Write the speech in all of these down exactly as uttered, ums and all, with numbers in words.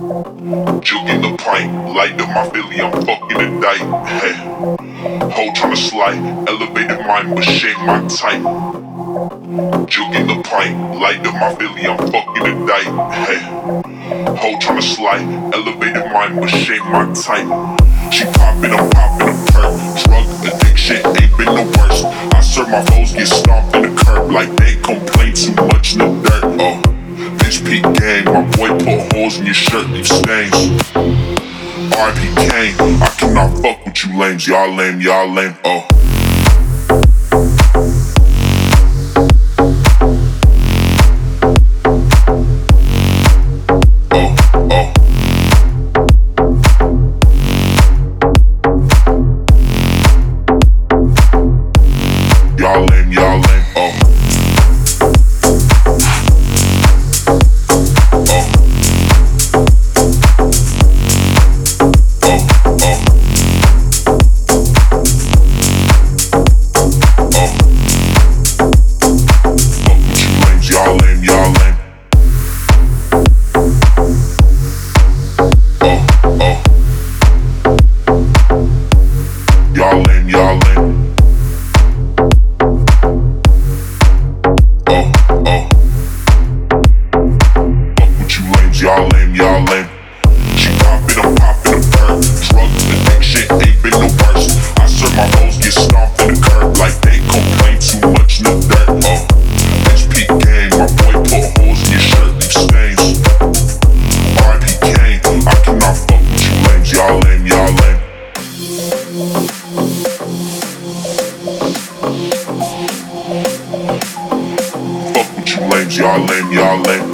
Jugging the pint, light up my Philly, I'm fucking the dyke. Hey, hoe tryna slide, elevated mind, but shake my type. Jugging the pint, light up my Philly, I'm fucking the dyke. Hey, hoe tryna slide, elevated mind, but shake my type. She poppin', I'm poppin' a perk. Drug addiction ain't been the worst. I serve my foes, get stomped in the curb like they complain too much in the dirt. Oh, bitch P gang, my boy put holes in your shirt, leave stains. R I P Kane, I cannot fuck with you lames, y'all lame, y'all lame. Oh. Y'all lame, y'all lame, oh. Oh. Oh, oh. Oh. Fuck with you lames, y'all lame, y'all lame. Oh, oh. Y'all lame, y'all lame. Oh, oh. Fuck with you lames, y'all lame, y'all lame. She poppin', I'm poppin' a perk. Drug addiction ain't been the worst. I serve my hoes, get stomped in the curb like they complain too much in the dirt. Oh, H P gang, my boy put holes in your shirt, leave stains. R I P Kane, I cannot fuck with you lames, y'all lame, y'all lame. Fuck with you lames, y'all lame, y'all lame.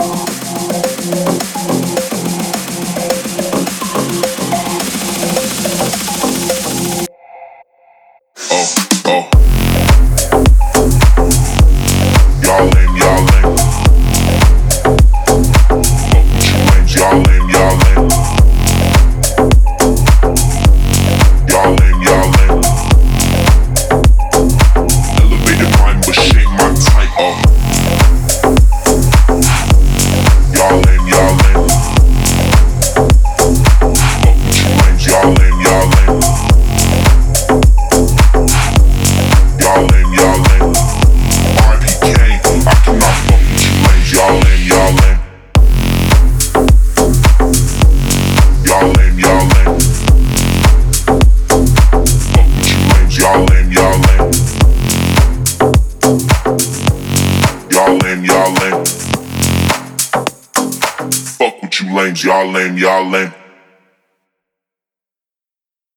Oh, oh. Y'all lame, y'all lame. Fuck with you lames, y'all lame, y'all lame. Y'all lame, y'all lame. Elevated mind, but shake my type. Oh. Y'all lame, y'all lame. Fuck with you lames, y'all lame, y'all lame. Y'all lame, y'all lame. R I P Kane, I cannot fuck with you lames, y'all lame, y'all lame. Y'all lame, y'all lame. Fuck with you lames, y'all lame, y'all lame. Y'all lame, y'all lame. Fuck with you lames, y'all lame, y'all lame.